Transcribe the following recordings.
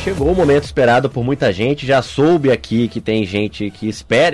chegou o momento esperado por muita gente. Já soube aqui que tem gente que espera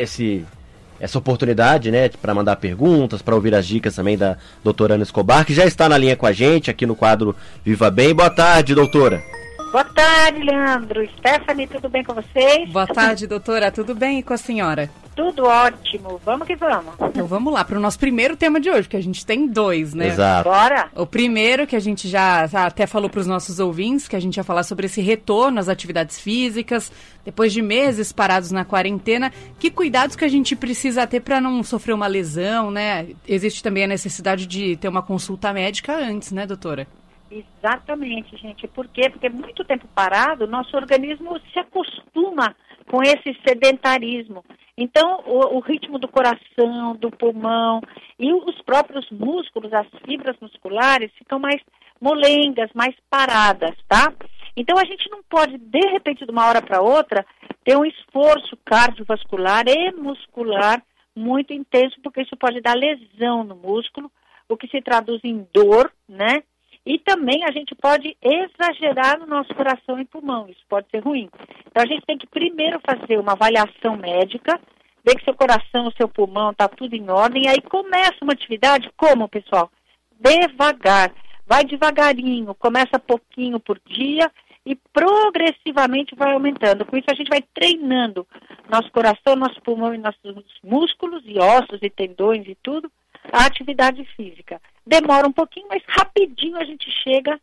essa oportunidade, né, para mandar perguntas, para ouvir as dicas também da doutora Ana Escobar, que já está na linha com a gente aqui no quadro Viva Bem. Boa tarde, doutora. Boa tarde, Leandro. Stephanie, tudo bem com vocês? Boa tarde, doutora. Tudo bem e com a senhora? Tudo ótimo. Vamos que vamos. Então vamos lá para o nosso primeiro tema de hoje, porque a gente tem dois, né? Exato. Bora. O primeiro, que a gente já até falou para os nossos ouvintes, que a gente ia falar sobre esse retorno às atividades físicas, depois de meses parados na quarentena. Que cuidados que a gente precisa ter para não sofrer uma lesão, né? Existe também a necessidade de ter uma consulta médica antes, né, doutora? Exatamente, gente. Por quê? Porque muito tempo parado, nosso organismo se acostuma com esse sedentarismo. Então, o ritmo do coração, do pulmão e os próprios músculos, as fibras musculares, ficam mais molengas, mais paradas, tá? Então, a gente não pode, de repente, de uma hora para outra, ter um esforço cardiovascular e muscular muito intenso, porque isso pode dar lesão no músculo, o que se traduz em dor, né? E também a gente pode exagerar no nosso coração e pulmão, isso pode ser ruim. Então a gente tem que primeiro fazer uma avaliação médica, ver que seu coração, seu pulmão está tudo em ordem, e aí começa uma atividade, como, pessoal? Devagar, vai devagarinho, começa pouquinho por dia e progressivamente vai aumentando. Com isso a gente vai treinando nosso coração, nosso pulmão e nossos músculos e ossos e tendões e tudo, a atividade física. Demora um pouquinho, mas rapidinho a gente chega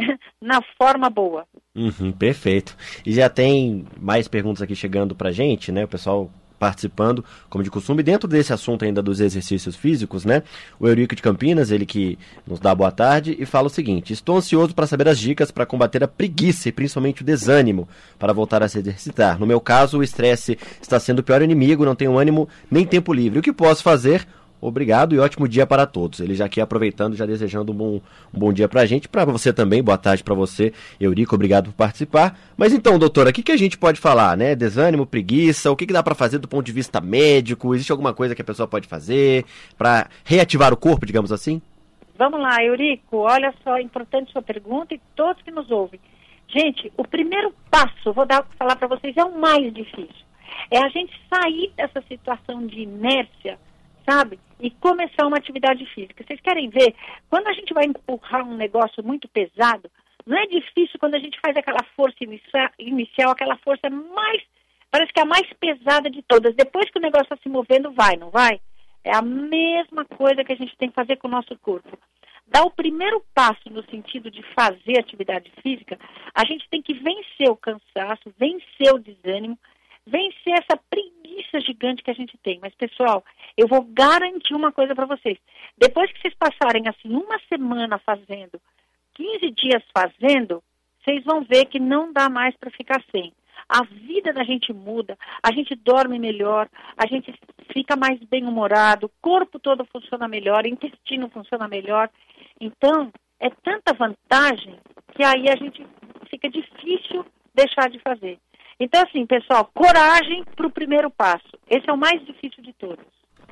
na forma boa. Perfeito. E já tem mais perguntas aqui chegando pra gente, né? O pessoal participando, como de costume, dentro desse assunto ainda dos exercícios físicos, né? O Eurico de Campinas, ele que nos dá boa tarde e fala o seguinte: estou ansioso para saber as dicas para combater a preguiça e principalmente o desânimo para voltar a se exercitar. No meu caso, o estresse está sendo o pior inimigo, não tenho ânimo nem tempo livre. O que posso fazer? Obrigado e ótimo dia para todos. Ele já aqui aproveitando, já desejando um bom dia para a gente, para você também, boa tarde para você, Eurico, obrigado por participar. Mas então, doutora, o que a gente pode falar, né? Desânimo, preguiça, o que dá para fazer do ponto de vista médico? Existe alguma coisa que a pessoa pode fazer para reativar o corpo, digamos assim? Vamos lá, Eurico, olha só, importante sua pergunta e todos que nos ouvem. Gente, o primeiro passo, falar para vocês, é o mais difícil. É a gente sair dessa situação de inércia, sabe? E começar uma atividade física. Vocês querem ver? Quando a gente vai empurrar um negócio muito pesado, não é difícil quando a gente faz aquela força inicial, aquela força mais, parece que é a mais pesada de todas. Depois que o negócio está se movendo, vai, não vai? É a mesma coisa que a gente tem que fazer com o nosso corpo. Dar o primeiro passo no sentido de fazer atividade física, a gente tem que vencer o cansaço, vencer o desânimo, vencer essa preguiça gigante que a gente tem. Mas, pessoal, eu vou garantir uma coisa para vocês. Depois que vocês passarem, assim, uma semana fazendo, 15 dias fazendo, vocês vão ver que não dá mais para ficar sem. A vida da gente muda, a gente dorme melhor, a gente fica mais bem-humorado, o corpo todo funciona melhor, o intestino funciona melhor. Então, é tanta vantagem que aí a gente fica difícil deixar de fazer. Então, assim, pessoal, coragem para o primeiro passo. Esse é o mais difícil de todos.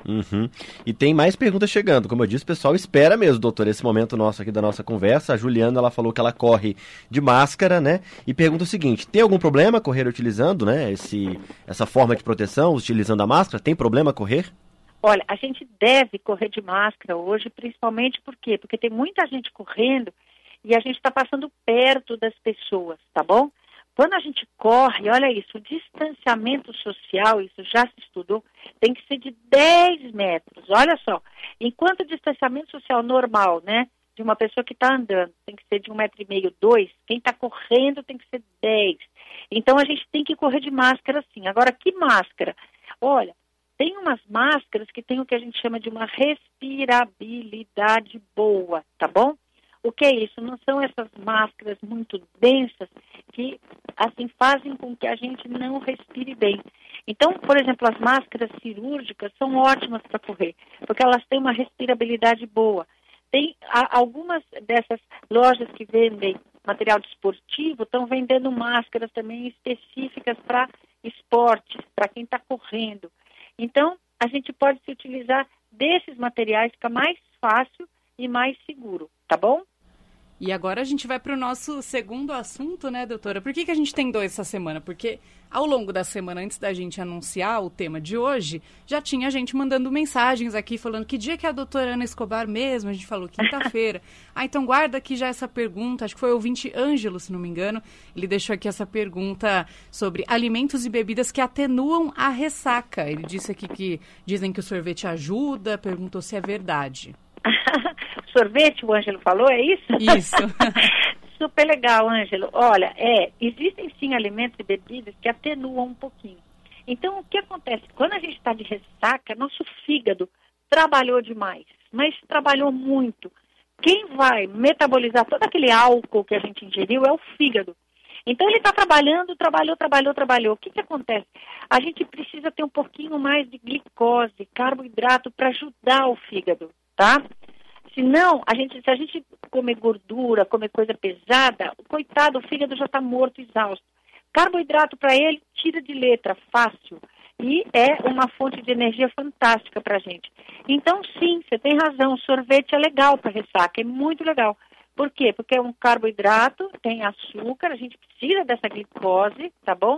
E tem mais perguntas chegando. Como eu disse, o pessoal espera mesmo, doutor, esse momento nosso aqui da nossa conversa. A Juliana, ela falou que ela corre de máscara, né? E pergunta o seguinte: tem algum problema correr utilizando, né, essa forma de proteção, utilizando a máscara? Tem problema correr? Olha, a gente deve correr de máscara hoje, principalmente por quê? Porque tem muita gente correndo e a gente está passando perto das pessoas, tá bom? Quando a gente corre, olha isso, o distanciamento social, isso já se estudou, tem que ser de 10 metros, olha só. Enquanto o distanciamento social normal, né, de uma pessoa que está andando, tem que ser de 1,5 m, 2, quem está correndo tem que ser 10. Então a gente tem que correr de máscara sim. Agora, que máscara? Olha, tem umas máscaras que tem o que a gente chama de uma respirabilidade boa, tá bom? O que é isso? Não são essas máscaras muito densas que, assim, fazem com que a gente não respire bem. Então, por exemplo, as máscaras cirúrgicas são ótimas para correr, porque elas têm uma respirabilidade boa. Tem algumas dessas lojas que vendem material desportivo, estão vendendo máscaras também específicas para esportes, para quem está correndo. Então, a gente pode se utilizar desses materiais, fica mais fácil e mais seguro, tá bom? E agora a gente vai para o nosso segundo assunto, né, doutora? Por que a gente tem 2 essa semana? Porque ao longo da semana, antes da gente anunciar o tema de hoje, já tinha gente mandando mensagens aqui falando que dia que é a doutora Ana Escobar mesmo? A gente falou quinta-feira. Então guarda aqui já essa pergunta, acho que foi o ouvinte Ângelo, se não me engano. Ele deixou aqui essa pergunta sobre alimentos e bebidas que atenuam a ressaca. Ele disse aqui que dizem que o sorvete ajuda, perguntou se é verdade. Sorvete, o Ângelo falou, é isso? Isso. Super legal, Ângelo. Olha, existem sim alimentos e bebidas que atenuam um pouquinho. Então, o que acontece? Quando a gente está de ressaca, nosso fígado trabalhou demais, mas trabalhou muito. Quem vai metabolizar todo aquele álcool que a gente ingeriu é o fígado. Então, ele está trabalhou. O que acontece? A gente precisa ter um pouquinho mais de glicose, carboidrato, para ajudar o fígado, tá? Senão, se a gente comer gordura, comer coisa pesada, coitado, o fígado já está morto, exausto. Carboidrato para ele, tira de letra, fácil. E é uma fonte de energia fantástica para a gente. Então, sim, você tem razão, o sorvete é legal para ressaca, é muito legal. Por quê? Porque é um carboidrato, tem açúcar, a gente precisa dessa glicose, tá bom?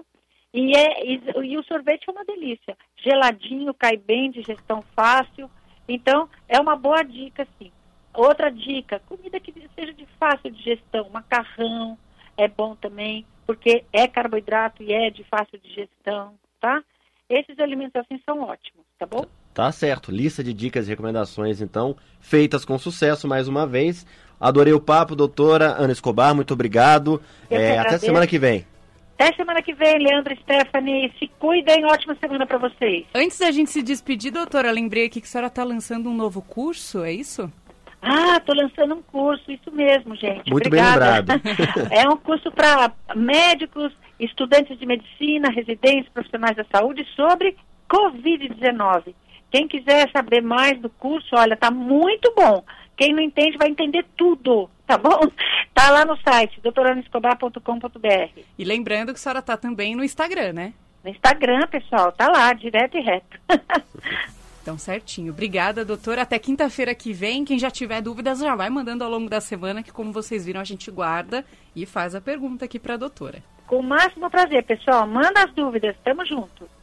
E o sorvete é uma delícia. Geladinho, cai bem, digestão fácil. Então, é uma boa dica, sim. Outra dica, comida que seja de fácil digestão, macarrão é bom também, porque é carboidrato e é de fácil digestão, tá? Esses alimentos assim são ótimos, tá bom? Tá certo, lista de dicas e recomendações, então, feitas com sucesso mais uma vez. Adorei o papo, doutora Ana Escobar, muito obrigado. Até semana que vem. Até semana que vem, Leandro e Stephanie. Se cuidem, ótima semana para vocês. Antes da gente se despedir, doutora, lembrei aqui que a senhora está lançando um novo curso, é isso? Estou lançando um curso, isso mesmo, gente. Muito Obrigada. bem lembrado. É um curso para médicos, estudantes de medicina, residentes, profissionais da saúde sobre Covid-19. Quem quiser saber mais do curso, olha, tá muito bom. Quem não entende vai entender tudo, tá bom? Tá lá no site, doutoranaescobar.com.br. E lembrando que a senhora tá também no Instagram, né? No Instagram, pessoal, tá lá, direto e reto. Então, certinho. Obrigada, doutora. Até quinta-feira que vem. Quem já tiver dúvidas, já vai mandando ao longo da semana, que como vocês viram, a gente guarda e faz a pergunta aqui pra doutora. Com o máximo prazer, pessoal. Manda as dúvidas. Tamo junto.